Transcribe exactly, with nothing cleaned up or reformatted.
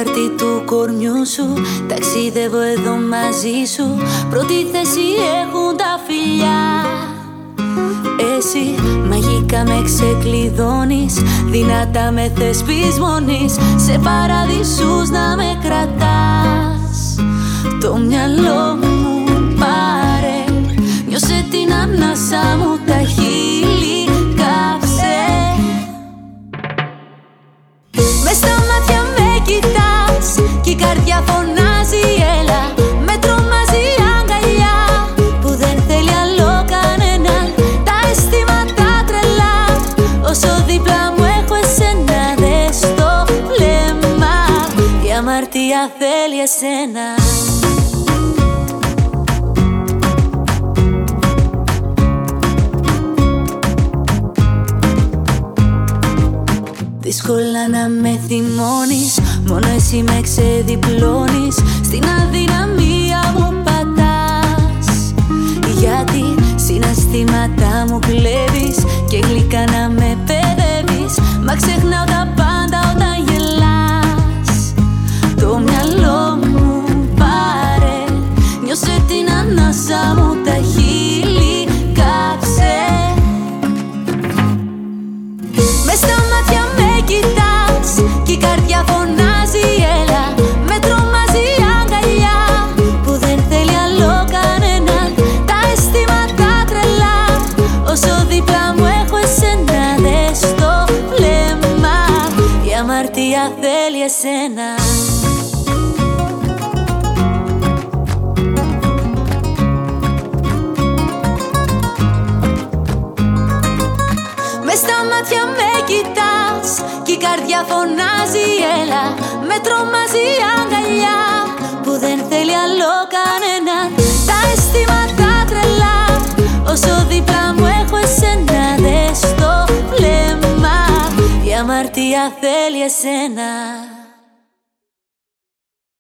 χαρτί του κορμιού σου. Ταξιδεύω εδώ μαζί σου. Πρώτη θέση έχουν τα φιλιά. Εσύ μαγικά με ξεκλειδώνεις, δυνατά με θες πεισμονείς, σε παραδείσους να με κρατάς. Το μυαλό μου πάρε, νιώσε την ανάσα μου, τα χείλη κάψε. Μες στα μάτια με κοιτάς κι η καρδιά φωνάζει έλα. Με τρομάζει αγκαλιά που δεν θέλει άλλο κανέναν. Τα αισθήματα τρελά, όσο δίπλα μου έχω εσένα, δες το βλέμμα, η αμαρτία θέλει εσένα. Δύσκολα να με θυμώνεις, μόνο εσύ με ξεδιπλώνεις. Στην αδυναμία μου πατάς, γιατί συναισθήματα μου κλέβεις και γλυκά να με παιδεύεις. Μα ξεχνάω τα πάντα όταν γελάς. Το μυαλό μου πάρε, νιώσε την ανάσα μου, τα χείλη κάψε. Μες στα μάτια με κοιτάς κι η καρδιά φωνάζει έλα. Με τρομάζει αγκαλιά που δεν θέλει άλλο κανέναν. Τα αισθήματα τρελά, όσο δίπλα μου έχω εσένα, δες το βλέμμα, η αμαρτία θέλει εσένα. Μες στα μάτια με κοιτάς κι η καρδιά φωνάζει έλα. Με τρομάζει αγκαλιά που δεν θέλει άλλο κανέναν. Τα αισθήματα τρελά, όσο δίπλα μου έχω εσένα, δες το βλέμμα, η αμαρτία θέλει εσένα.